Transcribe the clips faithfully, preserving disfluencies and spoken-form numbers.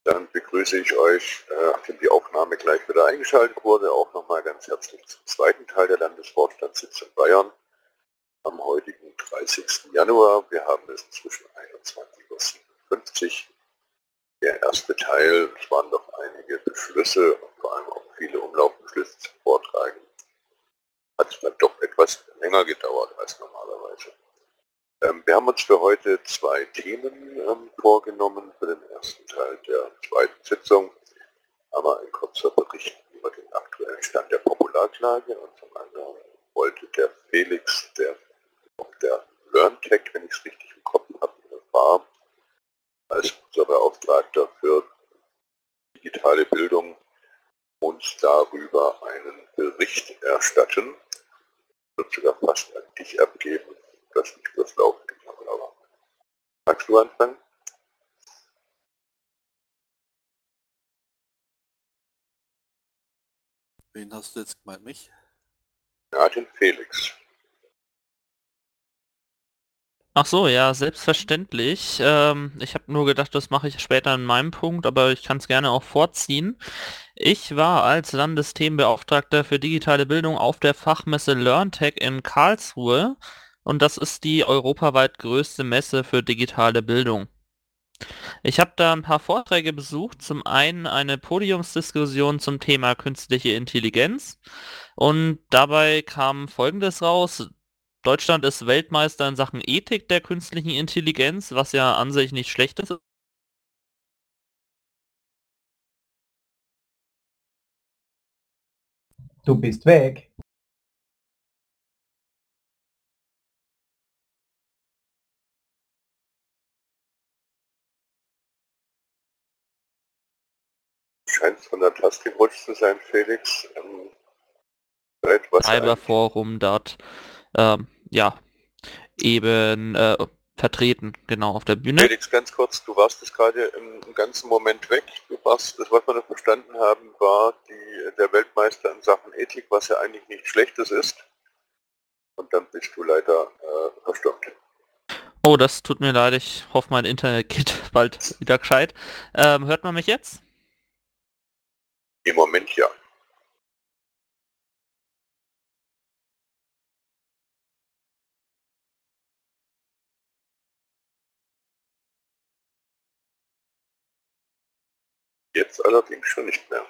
Dann begrüße ich euch, äh, nachdem die Aufnahme gleich wieder eingeschaltet wurde, auch nochmal ganz herzlich zum zweiten Teil der Landesvorstandssitzung Bayern am heutigen dreißigsten Januar. Wir haben es zwischen einundzwanzig Uhr siebenundfünfzig. Der erste Teil, es waren doch einige Beschlüsse und vor allem auch viele Umlaufbeschlüsse zu vortragen. Hat es dann doch etwas länger gedauert als normalerweise. Ähm, wir haben uns für heute zwei Themen ähm, vorgenommen. Für den ersten Teil der zweiten Sitzung einmal ein kurzer Bericht über den aktuellen Stand der Popularklage und zum anderen wollte der Felix, der auf der LearnTech, wenn ich es richtig im Kopf habe, war, als unser Beauftragter für digitale Bildung uns darüber einen Bericht erstatten. Ich würde sogar fast an dich abgeben, dass ich das laufen kann. Aber magst du anfangen? Wen hast du jetzt gemeint, mich? Ja, den Felix. Ach so, ja, selbstverständlich. Ähm, ich habe nur gedacht, das mache ich später in meinem Punkt, aber ich kann es gerne auch vorziehen. Ich war als Landesthemenbeauftragter für digitale Bildung auf der Fachmesse LearnTech in Karlsruhe und das ist die europaweit größte Messe für digitale Bildung. Ich habe da ein paar Vorträge besucht. Zum einen eine Podiumsdiskussion zum Thema künstliche Intelligenz und dabei kam Folgendes raus. Deutschland ist Weltmeister in Sachen Ethik der künstlichen Intelligenz, was ja an sich nicht schlecht ist. Du bist weg. Scheint von der Taste gerutscht zu sein, Felix. Ähm, etwas Cyberforum dort, ähm, ja, eben äh, vertreten, genau, auf der Bühne. Felix, ganz kurz, du warst jetzt gerade im ganzen Moment weg. Du warst, das, was wir noch verstanden haben, war die, der Weltmeister in Sachen Ethik, was ja eigentlich nichts Schlechtes ist. Und dann bist du leider äh, verstummt. Oh, das tut mir leid, ich hoffe, mein Internet geht bald wieder gescheit. Ähm, hört man mich jetzt? Im Moment ja. Jetzt allerdings schon nicht mehr.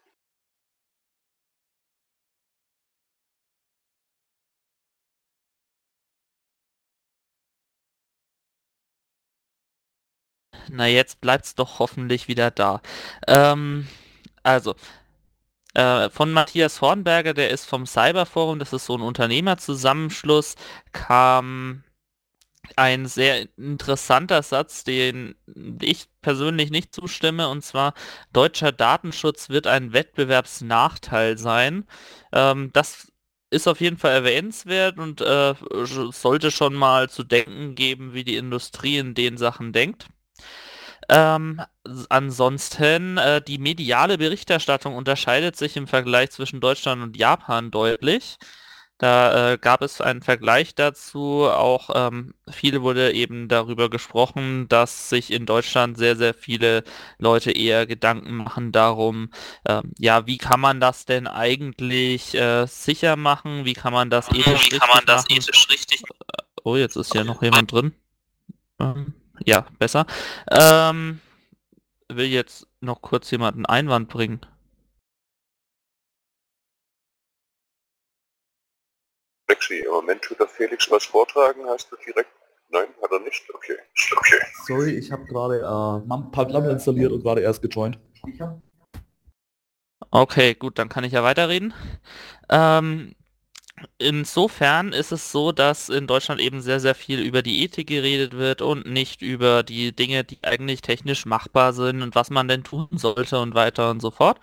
Na, jetzt bleibt's doch hoffentlich wieder da. Ähm, also, äh, von Matthias Hornberger, der ist vom Cyberforum, das ist so ein Unternehmerzusammenschluss, kam ein sehr interessanter Satz, den ich persönlich nicht zustimme, und zwar: Deutscher Datenschutz wird ein Wettbewerbsnachteil sein. Ähm, das ist auf jeden Fall erwähnenswert und äh, sollte schon mal zu denken geben, wie die Industrie in den Sachen denkt. Ähm, ansonsten, äh, die mediale Berichterstattung unterscheidet sich im Vergleich zwischen Deutschland und Japan deutlich. Da äh, gab es einen Vergleich dazu, auch ähm, viel wurde eben darüber gesprochen, dass sich in Deutschland sehr, sehr viele Leute eher Gedanken machen darum, ähm, ja, wie kann man das denn eigentlich äh, sicher machen, wie kann man das ethisch Wie richtig kann man das machen? ethisch richtig? Oh, jetzt ist hier noch jemand drin. Ähm, ja, besser. Ähm, will jetzt noch kurz jemanden Einwand bringen. Lexi, im Moment tut der Felix was vortragen. Hast du direkt... Nein, hat er nicht? Okay. Okay. Sorry, ich habe gerade äh, ein paar Programme installiert und gerade erst gejoint. Okay, gut, dann kann ich ja weiterreden. Ähm, insofern ist es so, dass in Deutschland eben sehr, sehr viel über die Ethik geredet wird und nicht über die Dinge, die eigentlich technisch machbar sind und was man denn tun sollte und weiter und so fort.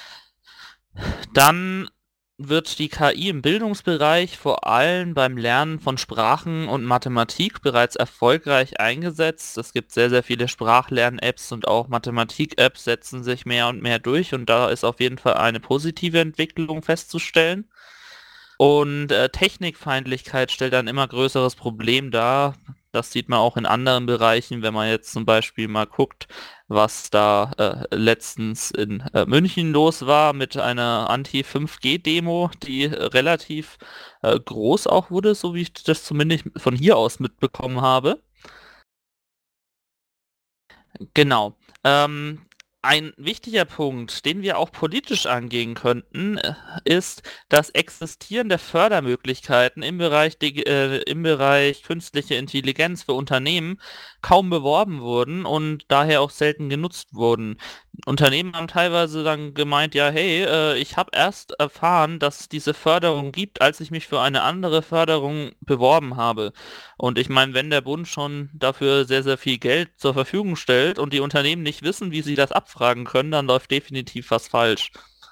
Dann wird die K I im Bildungsbereich vor allem beim Lernen von Sprachen und Mathematik bereits erfolgreich eingesetzt. Es gibt sehr, sehr viele Sprachlern-Apps und auch Mathematik-Apps setzen sich mehr und mehr durch und da ist auf jeden Fall eine positive Entwicklung festzustellen. Und äh, Technikfeindlichkeit stellt ein immer größeres Problem dar. Das sieht man auch in anderen Bereichen, wenn man jetzt zum Beispiel mal guckt, was da äh, letztens in äh, München los war mit einer Anti-fünf G-Demo, die äh, relativ äh, groß auch wurde, so wie ich das zumindest von hier aus mitbekommen habe. Genau. Ähm, ein wichtiger Punkt, den wir auch politisch angehen könnten, äh, ist das Existieren der Fördermöglichkeiten im Bereich, Dig- äh, im Bereich künstliche Intelligenz für Unternehmen kaum beworben wurden und daher auch selten genutzt wurden. Unternehmen haben teilweise dann gemeint, ja, hey, äh, ich habe erst erfahren, dass es diese Förderung gibt, als ich mich für eine andere Förderung beworben habe. Und ich meine, wenn der Bund schon dafür sehr, sehr viel Geld zur Verfügung stellt und die Unternehmen nicht wissen, wie sie das abfragen können, dann läuft definitiv was falsch.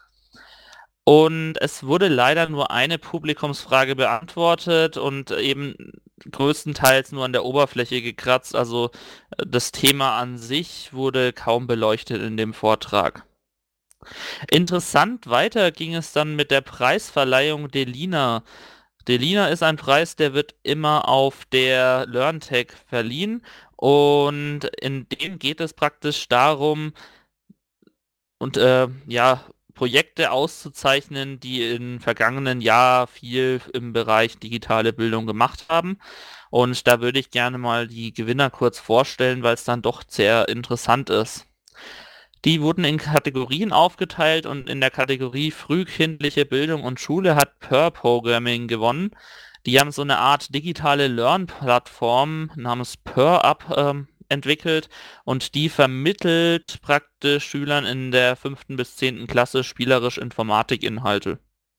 Und es wurde leider nur eine Publikumsfrage beantwortet und eben größtenteils nur an der Oberfläche gekratzt. Also äh, das Thema an sich wurde kaum beleuchtet in dem Vortrag. Interessant weiter ging es dann mit der Preisverleihung Delina. Delina ist ein Preis, der wird immer auf der LearnTech verliehen und in dem geht es praktisch darum, und äh, ja, Projekte auszuzeichnen, die im vergangenen Jahr viel im Bereich digitale Bildung gemacht haben. Und da würde ich gerne mal die Gewinner kurz vorstellen, weil es dann doch sehr interessant ist. Die wurden in Kategorien aufgeteilt und in der Kategorie frühkindliche Bildung und Schule hat Pear Programming gewonnen. Die haben so eine Art digitale Learn-Plattform namens PearUp ähm, entwickelt und die vermittelt praktisch Schülern in der fünften bis zehnten Klasse spielerisch Informatikinhalte.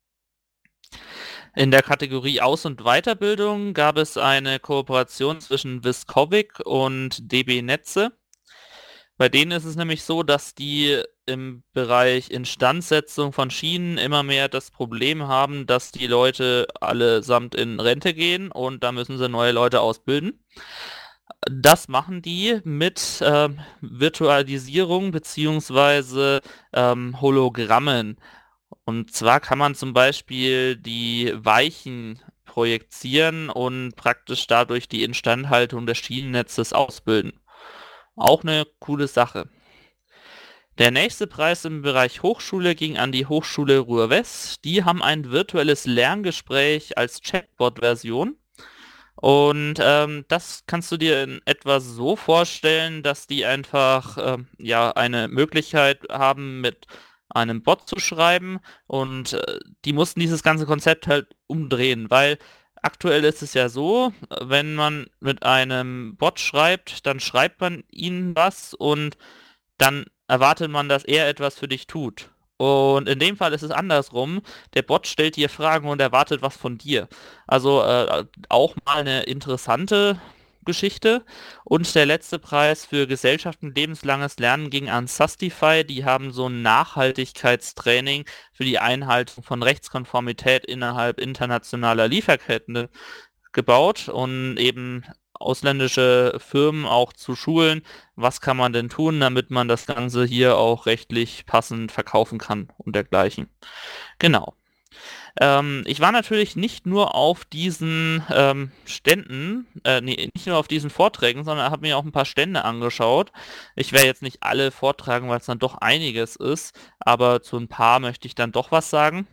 In der Kategorie Aus- und Weiterbildung gab es eine Kooperation zwischen Viscovic und D B Netze. Bei denen ist es nämlich so, dass die im Bereich Instandsetzung von Schienen immer mehr das Problem haben, dass die Leute allesamt in Rente gehen und da müssen sie neue Leute ausbilden. Das machen die mit ähm, Virtualisierung beziehungsweise ähm, Hologrammen. Und zwar kann man zum Beispiel die Weichen projizieren und praktisch dadurch die Instandhaltung des Schienennetzes ausbilden. Auch eine coole Sache. Der nächste Preis im Bereich Hochschule ging an die Hochschule Ruhr-West. Die haben ein virtuelles Lerngespräch als Chatbot-Version. Und ähm, das kannst du dir in etwa so vorstellen, dass die einfach ähm, ja eine Möglichkeit haben, mit einem Bot zu schreiben und äh, die mussten dieses ganze Konzept halt umdrehen, weil aktuell ist es ja so, wenn man mit einem Bot schreibt, dann schreibt man ihnen was und dann erwartet man, dass er etwas für dich tut. Und in dem Fall ist es andersrum. Der Bot stellt dir Fragen und erwartet was von dir. Also äh, auch mal eine interessante Geschichte. Und der letzte Preis für Gesellschaft und lebenslanges Lernen ging an Sustify. Die haben so ein Nachhaltigkeitstraining für die Einhaltung von Rechtskonformität innerhalb internationaler Lieferketten gebaut und eben ausländische Firmen auch zu schulen, was kann man denn tun, damit man das Ganze hier auch rechtlich passend verkaufen kann und dergleichen. Genau. Ähm, ich war natürlich nicht nur auf diesen ähm, Ständen, äh, nee, nicht nur auf diesen Vorträgen, sondern habe mir auch ein paar Stände angeschaut. Ich werde jetzt nicht alle vortragen, weil es dann doch einiges ist, aber zu ein paar möchte ich dann doch was sagen.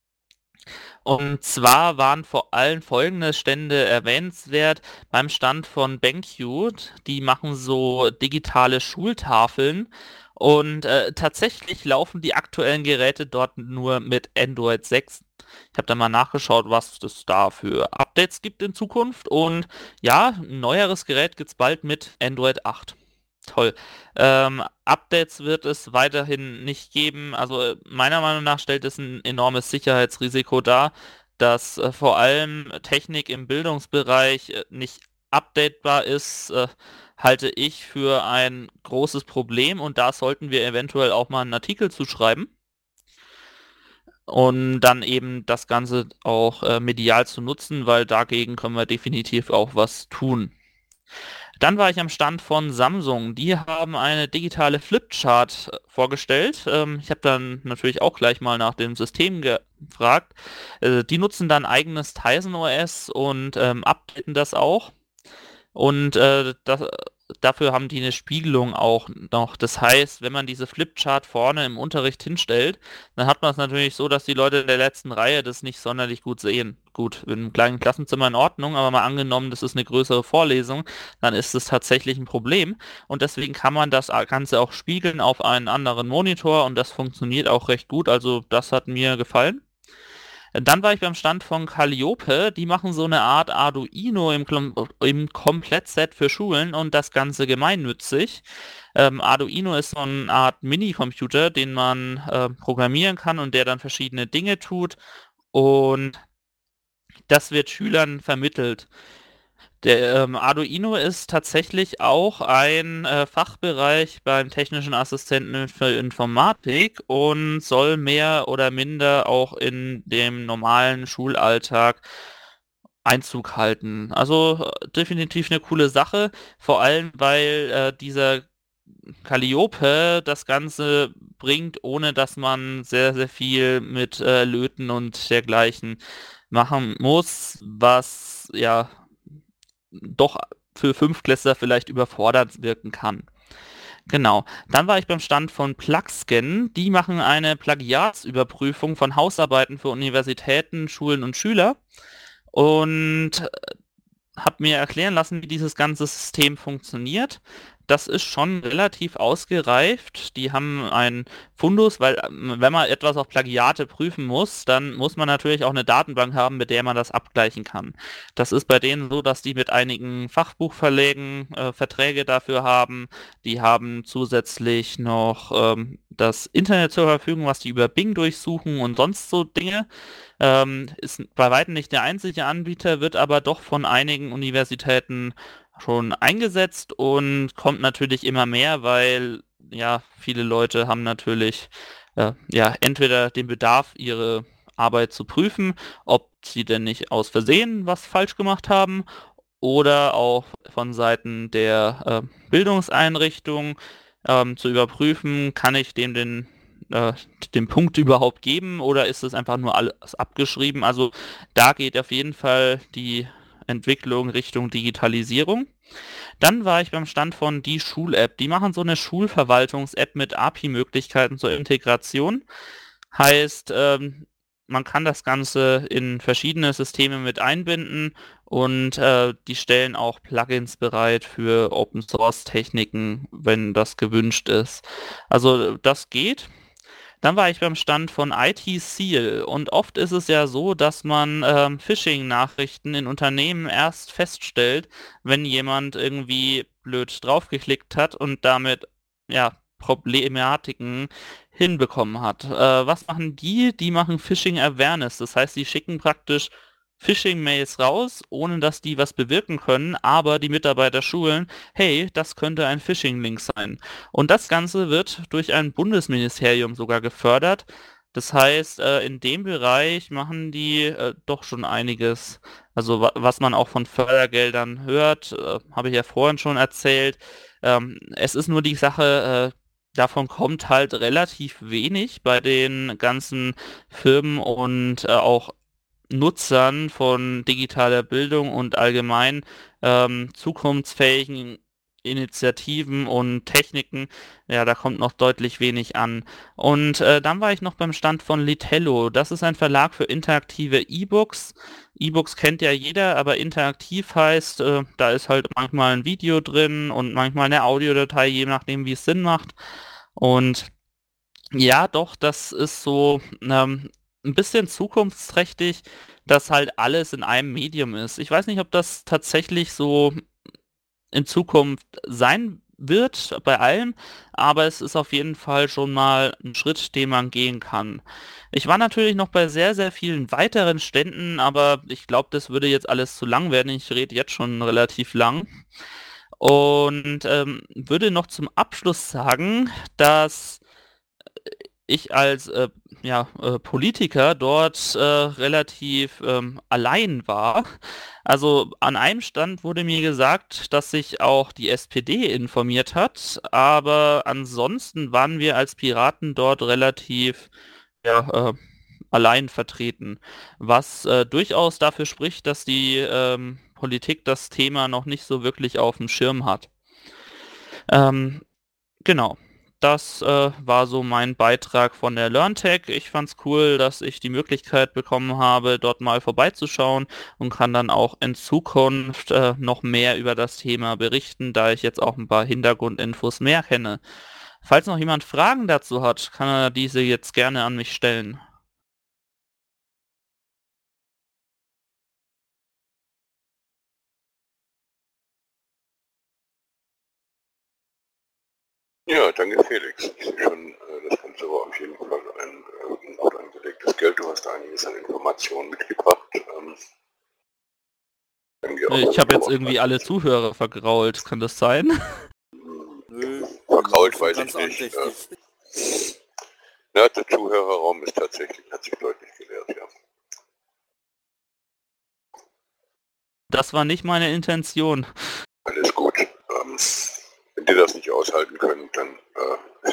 Und zwar waren vor allem folgende Stände erwähnenswert. Beim Stand von BenQ, die machen so digitale Schultafeln und äh, tatsächlich laufen die aktuellen Geräte dort nur mit Android sechs. Ich habe da mal nachgeschaut, was es da für Updates gibt in Zukunft und ja, ein neueres Gerät gibt es bald mit Android acht. Toll. Ähm, Updates wird es weiterhin nicht geben. Also äh, meiner Meinung nach stellt es ein enormes Sicherheitsrisiko dar, dass äh, vor allem Technik im Bildungsbereich äh, nicht updatebar ist, äh, halte ich für ein großes Problem und da sollten wir eventuell auch mal einen Artikel zu schreiben und dann eben das Ganze auch äh, medial zu nutzen, weil dagegen können wir definitiv auch was tun. Dann war ich am Stand von Samsung. Die haben eine digitale Flipchart äh, vorgestellt. Ähm, ich habe dann natürlich auch gleich mal nach dem System gefragt. Äh, die nutzen dann eigenes Tizen O S und ähm, updaten das auch. Und äh, das, dafür haben die eine Spiegelung auch noch. Das heißt, wenn man diese Flipchart vorne im Unterricht hinstellt, dann hat man es natürlich so, dass die Leute in der letzten Reihe das nicht sonderlich gut sehen. Gut, in einem kleinen Klassenzimmer in Ordnung, aber mal angenommen, das ist eine größere Vorlesung, dann ist es tatsächlich ein Problem. Und deswegen kann man das Ganze auch spiegeln auf einen anderen Monitor und das funktioniert auch recht gut. Also das hat mir gefallen. Dann war ich beim Stand von Calliope, die machen so eine Art Arduino im, Klom- im Komplettset für Schulen und das Ganze gemeinnützig. Ähm, Arduino ist so eine Art Mini-Computer, den man äh, programmieren kann und der dann verschiedene Dinge tut und das wird Schülern vermittelt. Der ähm, Arduino ist tatsächlich auch ein äh, Fachbereich beim technischen Assistenten für Informatik und soll mehr oder minder auch in dem normalen Schulalltag Einzug halten. Also äh, definitiv eine coole Sache, vor allem weil äh, dieser Calliope das Ganze bringt, ohne dass man sehr, sehr viel mit äh, Löten und dergleichen machen muss, was ja doch für Fünftklässler vielleicht überfordernd wirken kann. Genau. Dann war ich beim Stand von Plugscan. Die machen eine Plagiatsüberprüfung von Hausarbeiten für Universitäten, Schulen und Schüler und habe mir erklären lassen, wie dieses ganze System funktioniert. Das ist schon relativ ausgereift. Die haben einen Fundus, weil ähm, wenn man etwas auf Plagiate prüfen muss, dann muss man natürlich auch eine Datenbank haben, mit der man das abgleichen kann. Das ist bei denen so, dass die mit einigen Fachbuchverlegen äh, Verträge dafür haben. Die haben zusätzlich noch ähm, das Internet zur Verfügung, was die über Bing durchsuchen und sonst so Dinge. Ähm, ist bei weitem nicht der einzige Anbieter, wird aber doch von einigen Universitäten schon eingesetzt und kommt natürlich immer mehr, weil ja viele Leute haben natürlich äh, ja entweder den Bedarf, ihre Arbeit zu prüfen, ob sie denn nicht aus Versehen was falsch gemacht haben oder auch von Seiten der äh, Bildungseinrichtung ähm, zu überprüfen, kann ich dem den äh, den Punkt überhaupt geben oder ist es einfach nur alles abgeschrieben? Also da geht auf jeden Fall die Entwicklung Richtung Digitalisierung. Dann war ich beim Stand von Die Schul-App. Die machen so eine Schulverwaltungs-App mit A P I-Möglichkeiten zur Integration. Heißt, ähm, man kann das Ganze in verschiedene Systeme mit einbinden und äh, die stellen auch Plugins bereit für Open-Source-Techniken, wenn das gewünscht ist. Also das geht. Dann war ich beim Stand von I T Seal und oft ist es ja so, dass man ähm, Phishing-Nachrichten in Unternehmen erst feststellt, wenn jemand irgendwie blöd draufgeklickt hat und damit ja Problematiken hinbekommen hat. Äh, was machen die? Die machen Phishing Awareness. Das heißt, die schicken praktisch Phishing-Mails raus, ohne dass die was bewirken können, aber die Mitarbeiter schulen, hey, das könnte ein Phishing-Link sein. Und das Ganze wird durch ein Bundesministerium sogar gefördert. Das heißt, äh, in dem Bereich machen die äh, doch schon einiges. Also wa was man auch von Fördergeldern hört, äh, habe ich ja vorhin schon erzählt. Ähm, es ist nur die Sache, äh, davon kommt halt relativ wenig bei den ganzen Firmen und äh, auch Nutzern von digitaler Bildung und allgemein ähm, zukunftsfähigen Initiativen und Techniken, ja, da kommt noch deutlich wenig an. Und äh, dann war ich noch beim Stand von Litello. Das ist ein Verlag für interaktive E-Books. E-Books kennt ja jeder, aber interaktiv heißt, äh, da ist halt manchmal ein Video drin und manchmal eine Audiodatei, je nachdem, wie es Sinn macht. Und ja, doch, das ist so ähm, ein bisschen zukunftsträchtig, dass halt alles in einem Medium ist. Ich weiß nicht, ob das tatsächlich so in Zukunft sein wird bei allem, aber es ist auf jeden Fall schon mal ein Schritt, den man gehen kann. Ich war natürlich noch bei sehr, sehr vielen weiteren Ständen, aber ich glaube, das würde jetzt alles zu lang werden. Ich rede jetzt schon relativ lang und ähm, würde noch zum Abschluss sagen, dass ich als äh, ja, äh, Politiker dort äh, relativ ähm, allein war. Also an einem Stand wurde mir gesagt, dass sich auch die S P D informiert hat, aber ansonsten waren wir als Piraten dort relativ ja, äh, allein vertreten, was äh, durchaus dafür spricht, dass die ähm, Politik das Thema noch nicht so wirklich auf dem Schirm hat. Ähm, genau. Das äh, war so mein Beitrag von der LearnTech. Ich fand's cool, dass ich die Möglichkeit bekommen habe, dort mal vorbeizuschauen und kann dann auch in Zukunft äh, noch mehr über das Thema berichten, da ich jetzt auch ein paar Hintergrundinfos mehr kenne. Falls noch jemand Fragen dazu hat, kann er diese jetzt gerne an mich stellen. Ja, danke Felix. Ich sehe schon, äh, das Ganze war auf jeden Fall ein äh, gut angelegtes Geld. Du hast einiges an Informationen mitgebracht. Ähm, danke auch Ich für habe den jetzt irgendwie Vortrag. alle Zuhörer vergrault, kann das sein? Nö, Verkrault die laufen weiß ganz ich nicht. Äh, andächtig. ja, der Zuhörerraum ist tatsächlich, hat sich deutlich geleert, ja. Das war nicht meine Intention. Alles gut. Ähm, wenn die das nicht aushalten können, dann äh,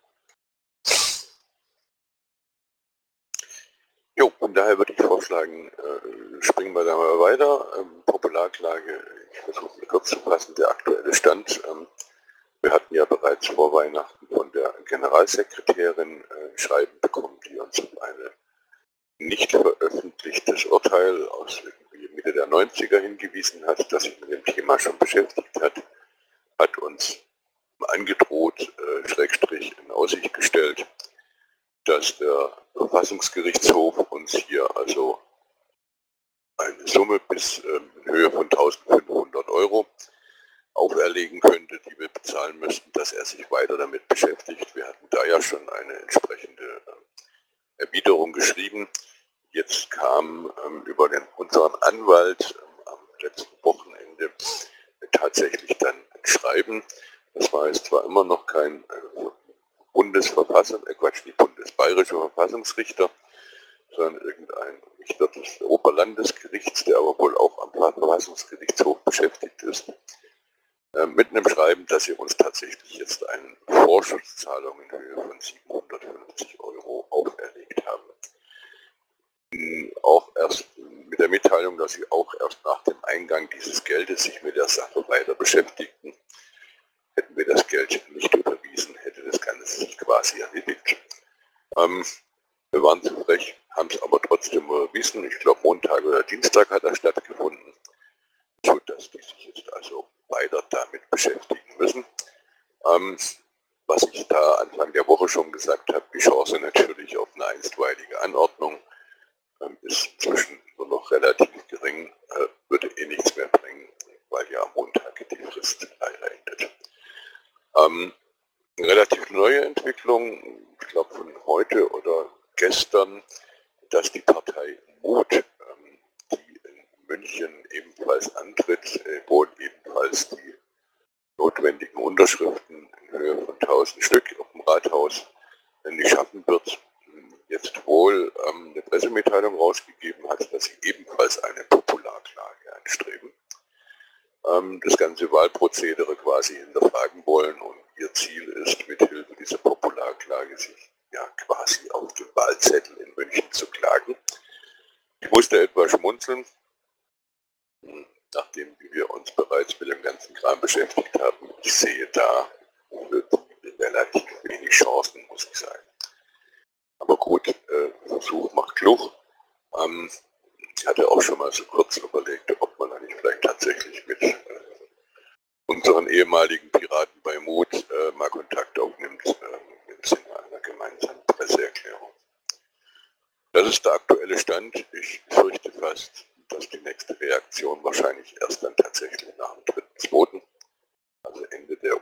jo, von daher würde ich vorschlagen, äh, springen wir da mal weiter. Ähm, Popularklage, ich versuche mir kurz zu fassen, der aktuelle Stand. Ähm, wir hatten ja bereits vor Weihnachten von der Generalsekretärin äh, Schreiben bekommen, die uns auf eine nicht veröffentlichtes Urteil aus irgendwie Mitte der neunziger hingewiesen hat, das sich mit dem Thema schon beschäftigt hat, hat uns angedroht, äh, Schrägstrich in Aussicht gestellt, dass der Verfassungsgerichtshof uns hier also eine Summe bis ähm, in Höhe von eintausendfünfhundert Euro auferlegen könnte, die wir bezahlen müssten, dass er sich weiter damit beschäftigt. Wir hatten da ja schon eine entsprechende äh, Erwiderung geschrieben. Jetzt kam ähm, über den, unseren Anwalt ähm, am letzten Wochenende äh, tatsächlich dann ein Schreiben. Das war jetzt zwar immer noch kein äh, Bundesverfassung, äh Quatsch, nicht Bundesbayerischer Verfassungsrichter, sondern irgendein Richter des Oberlandesgerichts, der aber wohl auch am Verfassungsgerichtshof beschäftigt ist, äh, mit einem Schreiben, dass sie uns tatsächlich jetzt eine Vorschusszahlung in Höhe von siebenhundertfünfzig Euro auferlegt haben. Auch erst mit der Mitteilung, dass sie auch erst nach dem Eingang dieses Geldes sich mit der Sache weiter beschäftigten. Hätten wir das Geld nicht überwiesen, hätte das Ganze sich quasi erledigt. Ähm, wir waren zu frech, haben es aber trotzdem überwiesen. Ich glaube, Montag oder Dienstag hat er stattgefunden, sodass die sich jetzt also weiter damit beschäftigen müssen. Ähm, was ich da Anfang der Woche schon gesagt habe, die Chance natürlich auf eine einstweilige Anordnung ist inzwischen nur noch relativ gering, äh, würde eh nichts mehr bringen, weil ja am Montag die Frist leider endet. Ähm, eine relativ neue Entwicklung, ich glaube von heute oder gestern, dass die Partei Mut, ähm, die in München ebenfalls antritt, äh, wohl ebenfalls die notwendigen Unterschriften in Höhe von tausend Stück auf dem Rathaus nicht schaffen wird, jetzt wohl ähm, eine Pressemitteilung rausgegeben hat, dass sie ebenfalls eine Popularklage anstreben, ähm, das ganze Wahlprozedere quasi hinterfragen wollen und ihr Ziel ist, mithilfe dieser Popularklage sich ja quasi auf den Wahlzettel in München zu klagen. Ich musste etwas schmunzeln, nachdem wir uns bereits mit dem ganzen Kram beschäftigt haben. Ich sehe da relativ wenig Chancen, muss ich sagen. Aber gut, äh, Versuch macht klug. Ähm, ich hatte auch schon mal so kurz überlegt, ob man eigentlich vielleicht tatsächlich mit äh, unseren ehemaligen Piraten bei Mut äh, mal Kontakt aufnimmt äh, im Sinne einer gemeinsamen Presseerklärung. Das ist der aktuelle Stand. Ich fürchte fast, dass die nächste Reaktion wahrscheinlich erst dann tatsächlich nach dem dritten zweiten, also Ende der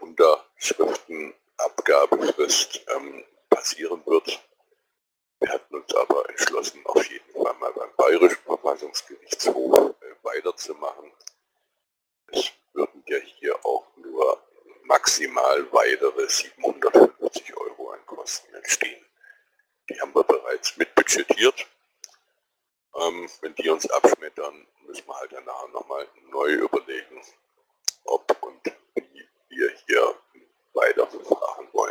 Unterschriftenabgabefrist, ähm, passieren wird. Wir hatten uns aber entschlossen, auf jeden Fall mal beim Bayerischen Verfassungsgerichtshof äh, weiterzumachen. Es würden ja hier auch nur maximal weitere siebenhundertfünfzig Euro an Kosten entstehen. Die haben wir bereits mitbudgetiert. Ähm, wenn die uns abschmettern, müssen wir halt danach nochmal neu überlegen, ob und wie wir hier weiter verfahren wollen.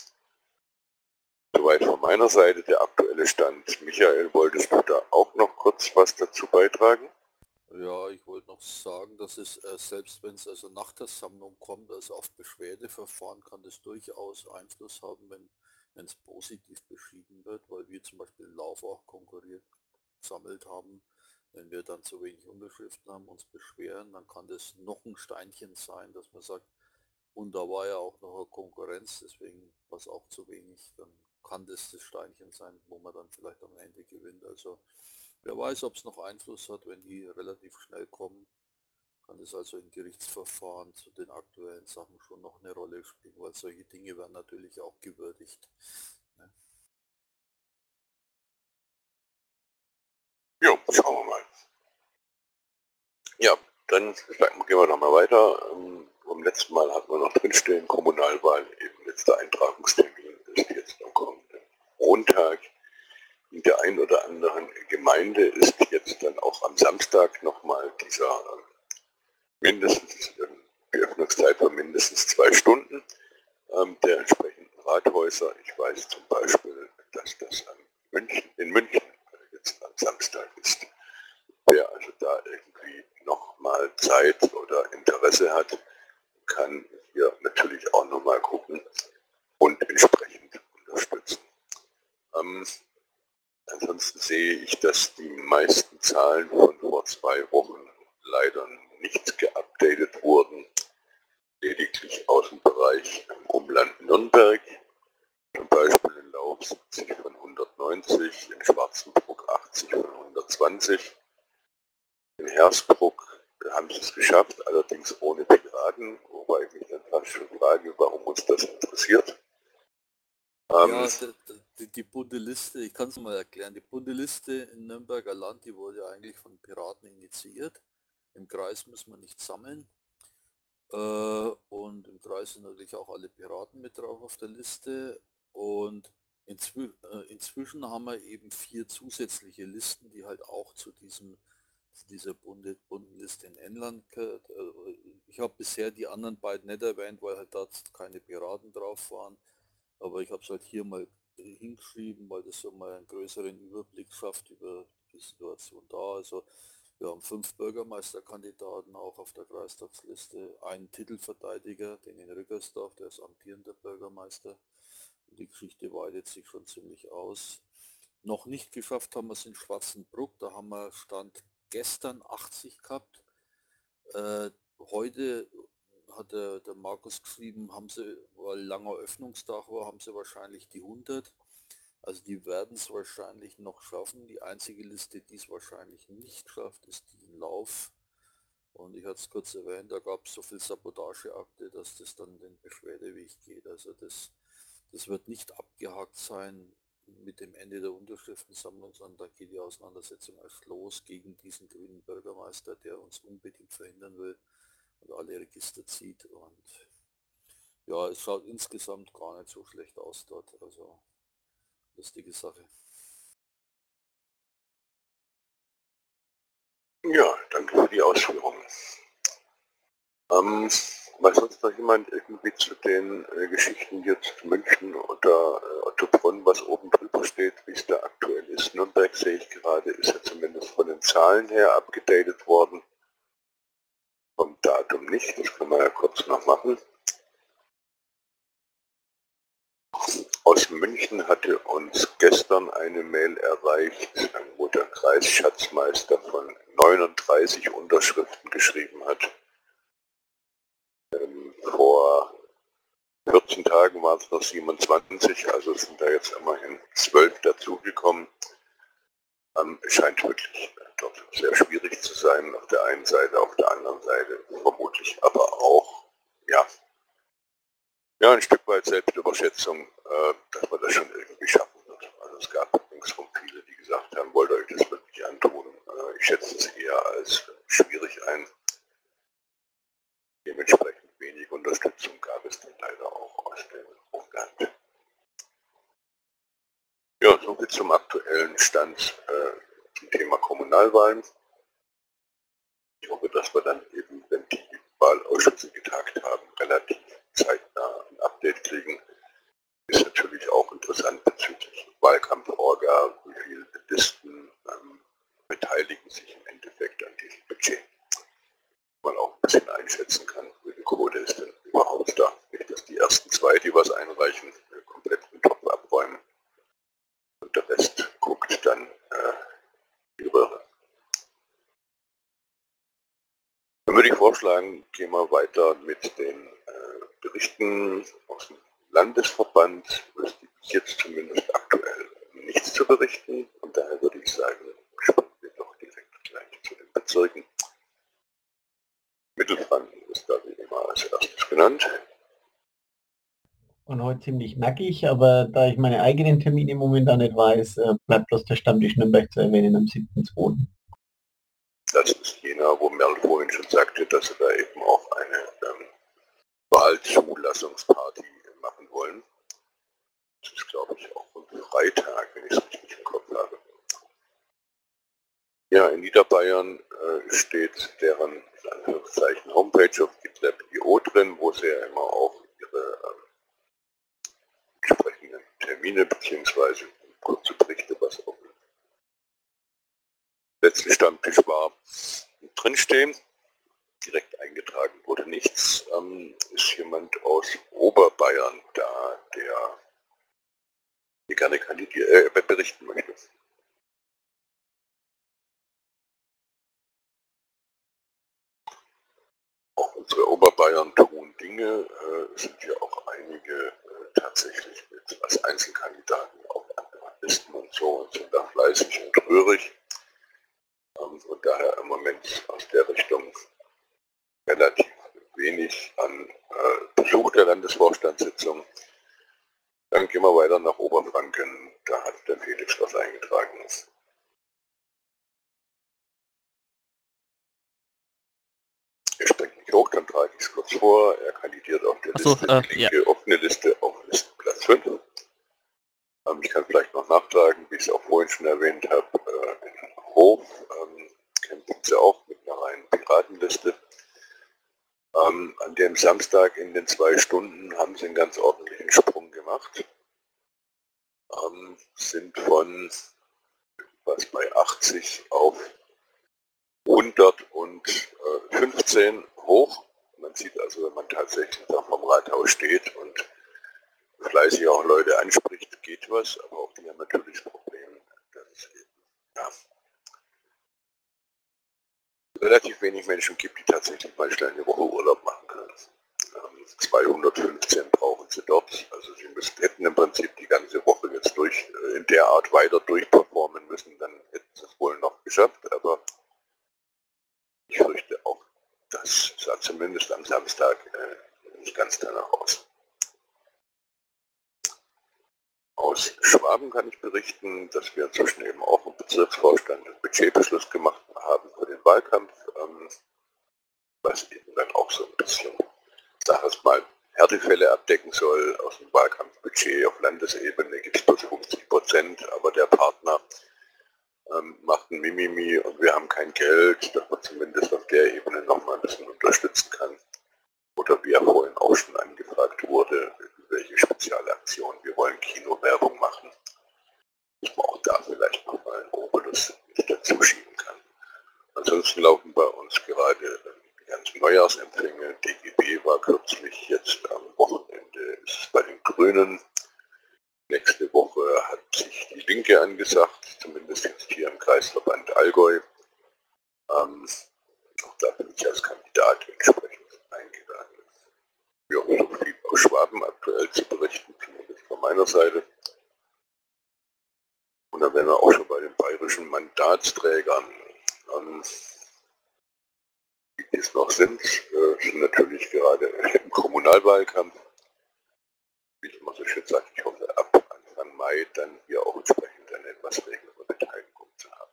Soweit von meiner Seite der aktuelle Stand. Michael, wolltest du da auch noch kurz was dazu beitragen? Ja, ich wollte noch noch sagen, dass es, äh, selbst wenn es also nach der Sammlung kommt, also auf Beschwerdeverfahren, kann das durchaus Einfluss haben, wenn es positiv beschieden wird, weil wir zum Beispiel in Lauf auch konkurriert gesammelt haben. Wenn wir dann zu wenig Unterschriften haben, uns beschweren, dann kann das noch ein Steinchen sein, dass man sagt, und da war ja auch noch eine Konkurrenz, deswegen war es auch zu wenig, dann kann das das Steinchen sein, wo man dann vielleicht am Ende gewinnt. Also wer weiß, ob es noch Einfluss hat, wenn die relativ schnell kommen, kann es also in Gerichtsverfahren zu den aktuellen Sachen schon noch eine Rolle spielen, weil solche Dinge werden natürlich auch gewürdigt. Ne? Jo, schauen wir mal. Ja, dann gehen wir noch mal weiter. Ähm, Beim letzten Mal hatten wir noch drinstehen, Kommunalwahlen, eben letzter Eintragungstermin ist jetzt am kommenden Montag. In der einen oder anderen Gemeinde ist jetzt dann auch am Samstag nochmal dieser äh, mindestens äh, die Öffnungszeit von mindestens zwei Stunden ähm, der entsprechenden Rathäuser. Ich weiß zum Beispiel, dass das an München, in München äh, jetzt am Samstag ist. Wer also da irgendwie nochmal Zeit oder Interesse hat, kann hier natürlich auch nochmal gucken und entsprechend unterstützen. Ähm, ansonsten sehe ich, dass die meisten Zahlen von vor zwei Wochen leider nicht geupdatet wurden, lediglich aus dem Bereich im Umland Nürnberg, zum Beispiel in Lauf siebzig von hundertneunzig, in Schwarzenbruck achtzig von hundertzwanzig, in Hersbruck haben sie es geschafft, allerdings ohne Piraten, wobei ich mich dann fast schon frage, warum uns das interessiert. Ähm, Ja, d- d- die, die bunte Liste, ich kann es mal erklären, die bunte Liste in Nürnberger Land, die wurde ja eigentlich von Piraten initiiert. Im Kreis muss man nicht sammeln. Äh, und im Kreis sind natürlich auch alle Piraten mit drauf auf der Liste. Und inzwi äh, inzwischen haben wir eben vier zusätzliche Listen, die halt auch zu diesem zu dieser bunte, bunten Liste in England gehört. Äh, ich habe bisher die anderen beiden nicht erwähnt, weil halt da keine Piraten drauf waren. Aber ich habe es halt hier mal hingeschrieben, weil das so mal einen größeren Überblick schafft über die Situation da. Also wir haben fünf Bürgermeisterkandidaten auch auf der Kreistagsliste, einen Titelverteidiger, den in Rückersdorf, der ist amtierender Bürgermeister. Und die Geschichte weitet sich schon ziemlich aus. Noch nicht geschafft haben wir es in Schwarzenbruck, da haben wir Stand gestern achtzig gehabt. Äh, heute hat der, der Markus geschrieben, haben sie, weil langer Öffnungstag war, haben sie wahrscheinlich die hundert. Also die werden es wahrscheinlich noch schaffen. Die einzige Liste, die es wahrscheinlich nicht schafft, ist die in Lauf. Und ich hatte es kurz erwähnt, da gab es so viel Sabotageakte, dass das dann den Beschwerdeweg geht. Also das, das wird nicht abgehakt sein mit dem Ende der Unterschriftensammlung, sondern da geht die Auseinandersetzung erst los gegen diesen grünen Bürgermeister, der uns unbedingt verhindern will und alle Register zieht. Und ja, es schaut insgesamt gar nicht so schlecht aus dort. Also lustige Sache. ja, danke für die Ausführungen. Ähm, weiß sonst noch jemand irgendwie zu den äh, Geschichten jetzt München oder äh, Ottobrunn, was oben drüber steht, wie es da aktuell ist? Nürnberg sehe ich gerade, ist ja zumindest von den Zahlen her abgedatet worden. Vom Datum nicht, das können wir ja kurz noch machen. Aus München hatte uns gestern eine Mail erreicht, wo der Kreisschatzmeister von neununddreißig Unterschriften geschrieben hat. Ähm, vor vierzehn Tagen waren es noch siebenundzwanzig, also sind da jetzt immerhin zwölf dazugekommen. Ähm, es scheint wirklich äh, dort sehr schwierig zu sein, auf der einen Seite, auf der anderen Seite vermutlich aber auch, ja, ja ein Stück weit Selbstüberschätzung, äh, dass man das schon irgendwie schaffen wird. Also es gab ringsum viele, die gesagt haben, wollt ihr euch das wirklich antun? Äh, ich schätze es eher als schwierig ein. Dementsprechend wenig Unterstützung gab es dann leider auch aus dem Umland. Ja, soviel zum aktuellen Stand äh, zum Thema Kommunalwahlen. Ich hoffe, dass wir dann eben, wenn die Wahlausschüsse getagt haben, relativ zeitnah ein Update kriegen. Ist natürlich auch interessant bezüglich Wahlkampforga, wie viele Listen ähm, beteiligen sich im Endeffekt an diesem Budget. einschätzen kann, wie die Quote ist denn überhaupt da. Nicht, dass die ersten zwei, die was einreichen, komplett den Topf abräumen und der Rest guckt dann äh, die Röhre. Dann würde ich vorschlagen, gehen wir weiter mit den äh, Berichten aus dem Landesverband. Es gibt jetzt zumindest aktuell nichts zu berichten und daher würde ich sagen, springen wir doch direkt gleich zu den Bezirken. Mittelfranken ist da wie immer als erstes genannt. Und heute ziemlich nackig, aber da ich meine eigenen Termine momentan nicht weiß, äh, bleibt bloß der Stammtisch Nürnberg zu erwähnen am siebten zweiten Das ist jener, wo Merl vorhin schon sagte, dass sie da eben auch eine ähm, Wahlzulassungsparty machen wollen. Das ist, glaube ich, auch ein Freitag, wenn ich es richtig im Kopf habe. Ja, in Niederbayern äh, steht deren in Anführungszeichen Homepage auf GitLab punkt io drin, wo sie ja immer auch ihre ähm, entsprechenden Termine bzw. kurze Berichte, was auf dem letzten Stammtisch war, drinstehen. Direkt eingetragen wurde nichts. Ähm, ist jemand aus Oberbayern da, der hier gerne kandidieren, äh, berichten möchte? Auch unsere Oberbayern tun Dinge, äh, es sind ja auch einige äh, tatsächlich mit als Einzelkandidaten auf anderen Listen und so und sind da fleißig und rührig. Ähm, und daher im Moment aus der Richtung relativ wenig an äh, Besuch der Landesvorstandssitzung. Dann gehen wir weiter nach Oberfranken, da hat der Felix was eingetragen. Er springt nicht hoch, dann trage ich es kurz vor. Er kandidiert auf der Achso, Liste, äh, die linke ja. offene Liste auf Listenplatz fünf. Ähm, ich kann vielleicht noch nachtragen, wie ich es auch vorhin schon erwähnt habe, äh, in Hof ähm, kämpfen sie auch mit einer reinen Piratenliste. Ähm, an dem Samstag in den zwei Stunden haben sie einen ganz ordentlichen Sprung gemacht. Ähm, sind von was bei achtzig auf hundertfünfzehn hoch. Man sieht also, wenn man tatsächlich da vom Rathaus steht und fleißig auch Leute anspricht, geht was, aber auch die haben natürlich das Problem, dass es eben, ja, relativ wenig Menschen gibt, die tatsächlich mal schnell eine Woche Urlaub machen können. Ähm, zweihundertfünfzehn brauchen sie dort, also sie müssen, hätten im Prinzip die ganze Woche jetzt durch äh, in der Art weiter durchperformen müssen, dann hätten sie es wohl noch geschafft, aber ich fürchte auch, das sah zumindest am Samstag äh, nicht ganz danach aus. Aus Schwaben kann ich berichten, dass wir inzwischen eben auch im Bezirksvorstand einen Budgetbeschluss gemacht haben für den Wahlkampf, ähm, was eben dann auch so ein bisschen, sag es mal, Härtefälle abdecken soll. Aus dem Wahlkampfbudget auf Landesebene gibt es bloß fünfzig Prozent, aber der Partner ähm, macht ein Mimimi und wir haben kein Geld, dass man zumindest auf der Ebene nochmal ein bisschen unterstützen kann. Oder wie ja vorhin auch schon angefragt wurde, welche Spezialaktionen, wir wollen Kinowerbung machen, dass man auch da vielleicht nochmal ein Obolus dazu schieben kann. Ansonsten laufen bei uns gerade die ganzen Neujahrsempfänge. D G B war kürzlich, jetzt am Wochenende ist es bei den Grünen. Nächste Woche hat sich die Linke angesagt, zumindest jetzt hier im Kreisverband Allgäu. Ähm, auch da bin ich als Kandidat entsprechend eingeladen. Ja, so viel aus Schwaben aktuell zu berichten, zumindest von meiner Seite. Und dann wären wir auch schon bei den bayerischen Mandatsträgern. Ähm, die es noch sind, äh, sind natürlich gerade im Kommunalwahlkampf. Wie ich immer so schön sage, ich hoffe ab Anfang Mai dann hier auch entsprechend eine etwas regelere Beteiligung zu haben.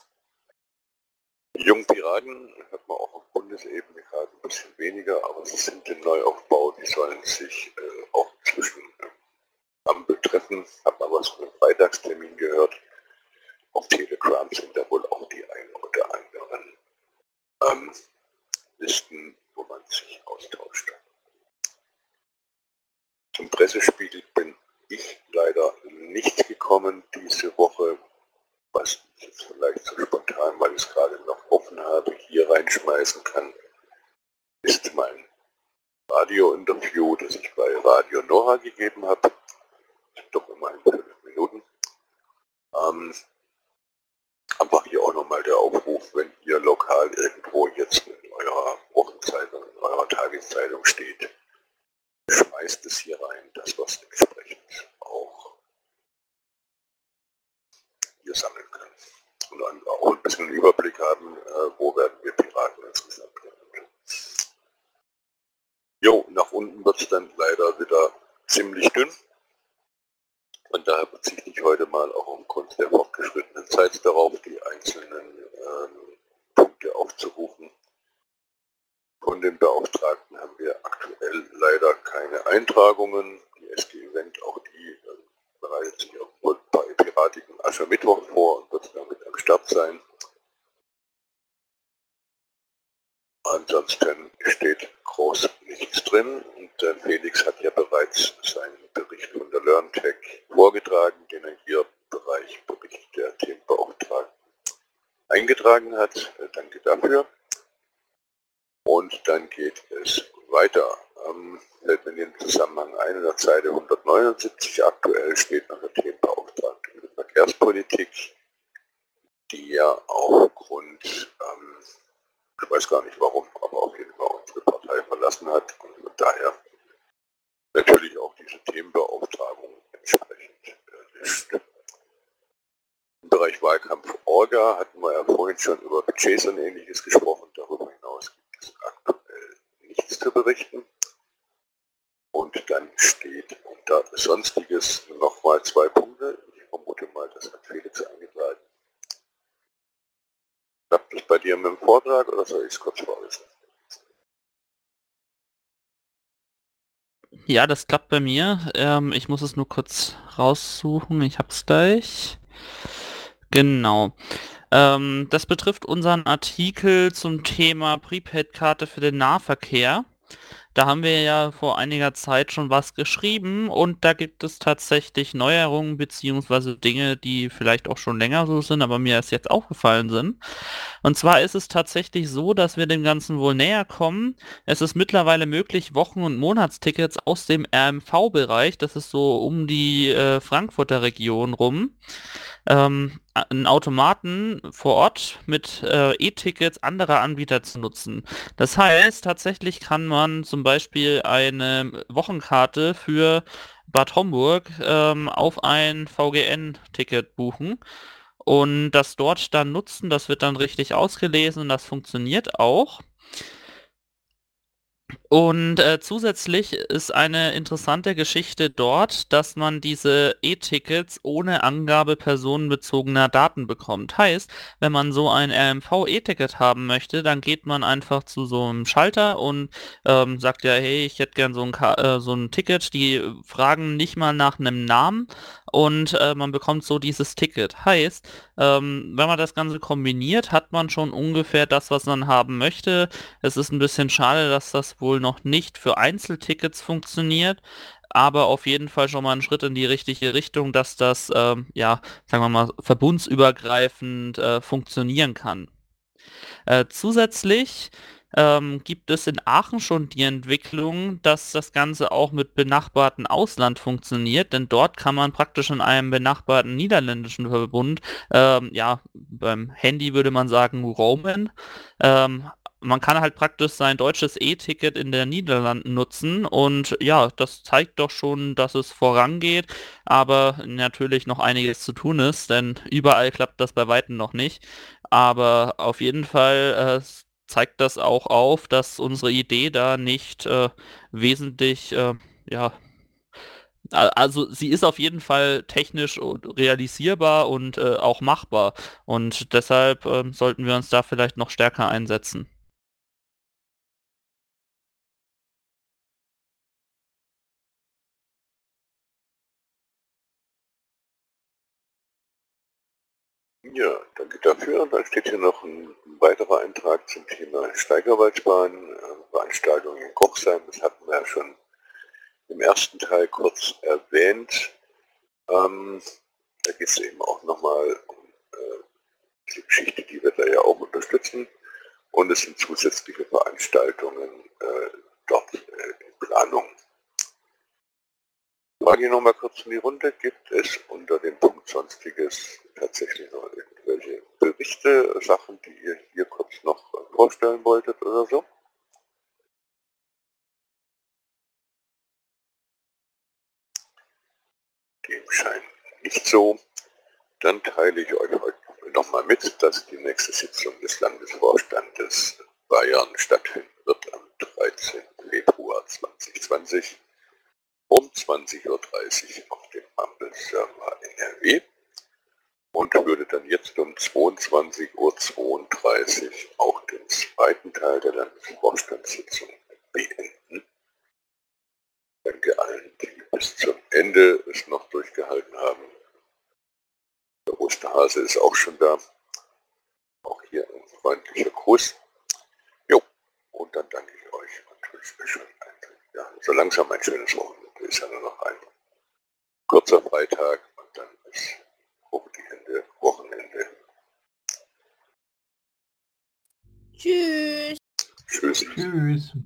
Die jungen Piraten hat man auch auf Bundesebene gerade ein bisschen weniger, aber sie sind im Neuaufbau, die sollen sich äh, auch zwischen äh, Ampel treffen. Hab mal was von einem Freitagstermin gehört. Auf Telegram sind da wohl auch die ein oder anderen ähm, Listen, wo man sich austauscht. Zum Pressespiegel bin ich leider nicht gekommen diese Woche, was ich jetzt vielleicht so spontan, weil ich es gerade noch offen habe, hier reinschmeißen kann. ist mein Radio-Interview, das ich bei Radio Nora gegeben habe. Doch immerhin fünf Minuten. Ähm, einfach hier auch nochmal der Aufruf, wenn ihr lokal irgendwo jetzt in eurer Wochenzeitung, in eurer Tageszeitung steht, schmeißt es hier rein, das was entsprechend auch hier sammeln können. Und dann auch ein bisschen einen Überblick haben, äh, wo werden wir Piraten insgesamt genannt. Jo, nach unten wird es dann leider wieder ziemlich dünn. Und daher verzichte ich heute mal auch aufgrund der fortgeschrittenen Zeit darauf, die einzelnen ähm, Punkte aufzurufen. Von den Beauftragten haben wir aktuell leider keine Eintragungen. Die S G Event, auch die äh, bereitet sich auf bei Piratigen Aschermittwoch vor und wird damit am Start sein. Ansonsten steht groß nichts drin und äh, Felix hat ja bereits seinen Bericht von der LearnTech vorgetragen, den er hier im Bereich Bericht der Themenbeauftragten eingetragen hat. Äh, danke dafür. Und dann geht es weiter. Ähm, fällt mir in den Zusammenhang ein, in der Seite hundertneunundsiebzig aktuell steht noch der Themenbeauftragte für die Verkehrspolitik, die ja aufgrund ähm, ich weiß gar nicht warum, aber auf jeden Fall unsere Partei verlassen hat und daher natürlich auch diese Themenbeauftragung entsprechend erlischt. Im Bereich Wahlkampf-Orga hatten wir ja vorhin schon über Budgets und Ähnliches gesprochen. Darüber hinaus gibt es aktuell nichts zu berichten. Und dann steht unter Sonstiges nochmal zwei Punkte. Ich vermute mal, das hat Felix eingetragen. Klappt das bei dir mit dem Vortrag oder soll ich es kurz vorlesen? Ja, das klappt bei mir. Ähm, ich muss es nur kurz raussuchen. Ich hab's gleich. Genau. Ähm, das betrifft unseren Artikel zum Thema Prepaid-Karte für den Nahverkehr. Da haben wir ja vor einiger Zeit schon was geschrieben und da gibt es tatsächlich Neuerungen bzw. Dinge, die vielleicht auch schon länger so sind, aber mir erst jetzt aufgefallen sind. Und zwar ist es tatsächlich so, dass wir dem Ganzen wohl näher kommen. Es ist mittlerweile möglich, Wochen- und Monatstickets aus dem R M V-Bereich, das ist so um die äh, Frankfurter Region rum, ähm, einen Automaten vor Ort mit äh, E-Tickets anderer Anbieter zu nutzen. Das heißt, tatsächlich kann man zum Beispiel eine Wochenkarte für Bad Homburg ähm, auf ein V G N-Ticket buchen und das dort dann nutzen. Das wird dann richtig ausgelesen und das funktioniert auch. Und äh, zusätzlich ist eine interessante Geschichte dort, dass man diese E-Tickets ohne Angabe personenbezogener Daten bekommt. Heißt, wenn man so ein R M V-E-Ticket haben möchte, dann geht man einfach zu so einem Schalter und ähm, sagt ja, hey, ich hätte gern so ein, Ka äh, so ein Ticket. Die fragen nicht mal nach einem Namen und äh, man bekommt so dieses Ticket. Heißt, ähm, wenn man das Ganze kombiniert, hat man schon ungefähr das, was man haben möchte. Es ist ein bisschen schade, dass das wohl noch nicht für Einzeltickets funktioniert, aber auf jeden Fall schon mal ein Schritt in die richtige Richtung, dass das, ähm, ja, sagen wir mal, verbundsübergreifend äh, funktionieren kann. Äh, zusätzlich ähm, gibt es in Aachen schon die Entwicklung, dass das Ganze auch mit benachbarten Ausland funktioniert, denn dort kann man praktisch in einem benachbarten niederländischen Verbund, ähm, ja, beim Handy würde man sagen, roamen. Ähm, man kann halt praktisch sein deutsches E-Ticket in den Niederlanden nutzen und ja, das zeigt doch schon, dass es vorangeht, aber natürlich noch einiges zu tun ist, denn überall klappt das bei Weitem noch nicht. Aber auf jeden Fall äh, zeigt das auch auf, dass unsere Idee da nicht äh, wesentlich, äh, ja, a- also sie ist auf jeden Fall technisch und realisierbar und äh, auch machbar. Und deshalb ähm, sollten wir uns da vielleicht noch stärker einsetzen. Ja, danke dafür. Und dann steht hier noch ein weiterer Eintrag zum Thema Steigerwaldbahn, äh, Veranstaltung in Kochsheim. Das hatten wir ja schon im ersten Teil kurz erwähnt. Ähm, da geht es eben auch nochmal um äh, die Geschichte, die wir da ja auch unterstützen. und es sind zusätzliche Veranstaltungen äh, dort äh, in Planung. Frage ich nochmal kurz in die Runde, gibt es unter dem Punkt Sonstiges tatsächlich noch irgendwelche Berichte, Sachen, die ihr hier kurz noch vorstellen wolltet oder so? Dem scheint nicht so. Dann teile ich euch heute nochmal mit, dass die nächste Sitzung des Landesvorstandes Bayern stattfinden wird am dreizehnten Februar zweitausendzwanzig um zwanzig Uhr dreißig auf dem Ampel-Server N R W und würde dann jetzt um zweiundzwanzig Uhr zweiunddreißig auch den zweiten Teil der Landesvorstandssitzung beenden. Ich danke allen, die bis zum Ende es noch durchgehalten haben. Der Osterhase ist auch schon da. Auch hier ein freundlicher Gruß. Jo, und dann danke ich euch und wünsche euch schon ein, ja, so langsam ein schönes Wochenende. Ist ja nur noch ein kurzer Freitag und dann ist hoch die Hände Wochenende. Tschüss. Tschüss. Tschüss.